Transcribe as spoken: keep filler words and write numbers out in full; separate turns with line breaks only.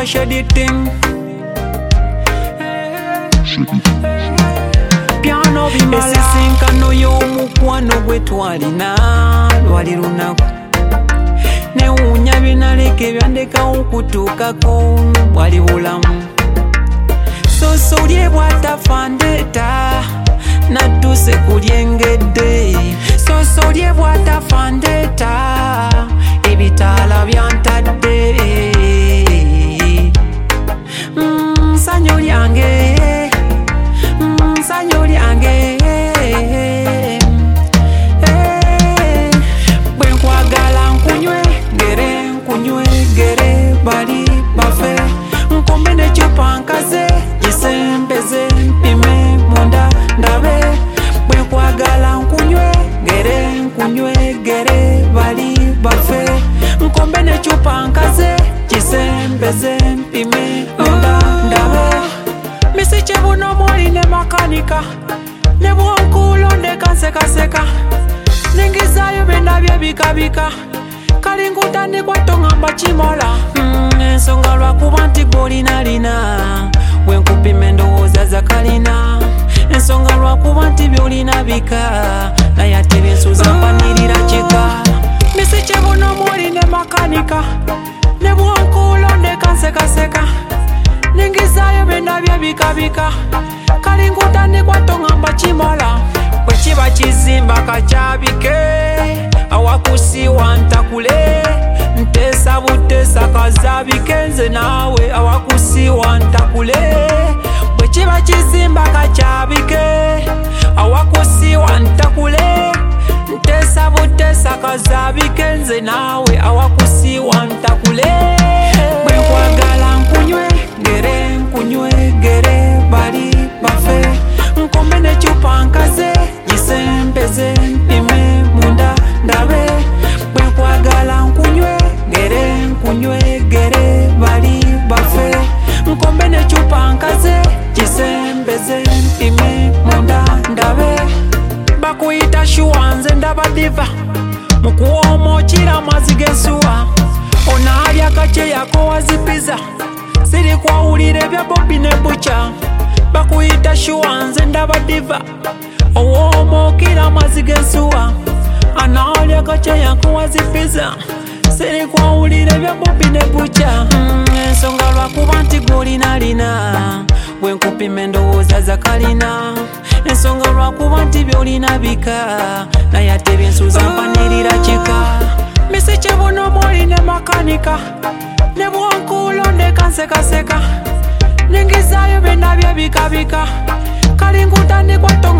bamuyita shediting. Piano bimala esisinkano y'omukwano gwe twalina lwali lunaku newuunya binaleka ebyandekawo okutuukako bwali bulamu sosolye bw'atafandeta nadduse kulyengedde sosolye bw'atafandeta ebitaala byantadde nsanyo lyange nsanyo lyange bwe nkwagala nkunywe gere nkunywe gere bali bafe nkombe n'ecupa nkaze gisembeze mpime munda ndabe bwe nkwagala nkunywe gere nkunywe gere bali bafe nkombe n'ecupa nkaze gisembeze mpime munda ndabe misiche buno mwali ne makanika ne bwonkulondeka nsekaseka ningizayo bendabye bikabika kali nkutandikwa tongamba kimola mm, ensonga lwakuba nti gwolinalina wenkupima endowooza za kalina ensonga lwakuba nti byolina bika naye ate byensuza mpanirira kika misiche buno mwali ne makanika ne bwonkulondeka nsekaseka ningizayo bendabye bikabika kali nkutandikwa tongamba kimola bwe kiba kizimba kakyabike awakusiwa ntakule ntesa butesa kazabike nze naawe awakusiwa ntakule bwe kiba kizimba kakyabike awakusiwa ntakule ntesa butesa kazabike nze naawe awakusiwa ntakule bwe nkwagala nkunywe gere nkunywe gere bali bafe nkombe n'ecupa nkaze gisembeze mpime munda ndabe bwe nkwagala nkunywe gere nkunywe gere bali bafe nkombe n'ecupa nkaze gisembeze mpime munda ndabe bakuyita shuwa nze ndaba diva mukuwoomokira amazzi g'ensuwa onaalya kacye yako wazipiza siri kwawulira ebya Bobby ne Butcher bakuyita shuwa nze ndaba diva owoomokira amazzi g'ensuwa anaalya kacye yako wazipiza siri kwawulira ebya Bobby ne Butcher mm, ensonga lwakuba nti gwolinalina bwe nkupima endowooza za kalina ensonga lwakuba nti byolina bika naye ate byensuza mpanirira kika misiche buno mwali ne makanika ne bwonkulondeka nsekaseka ningizayo bendabye bikabika kali nkutandikwa